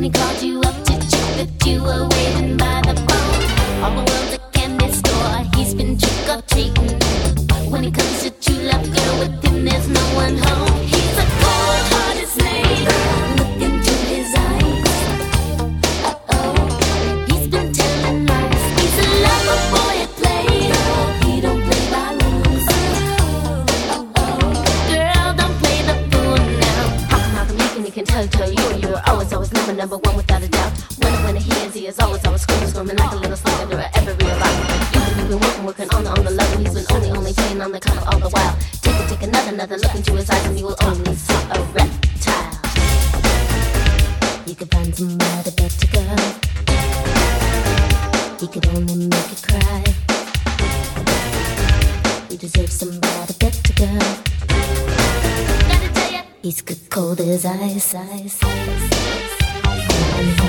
he called you up to check that you were waiting by the phone. All the world's a candy store, he's been trick or treating. When it comes to true love, girl, with him there's no one home. He's a cold-hearted snake. Look into his eyes. Uh-oh, he's been telling lies. He's a lover boy at play. He don't play by rules. Uh-oh, girl, don't play the fool now. How come he can tell you were always number one without a doubt. When he is always screaming like a little slug under every rock. You've been working on the love, and he's been only playing on the cover all the while. Take another look into his eyes, and you will only see a reptile. You could find somebody better, girl. He could only make you cry. You deserve somebody better, girl. Gotta tell ya, he's cold as ice.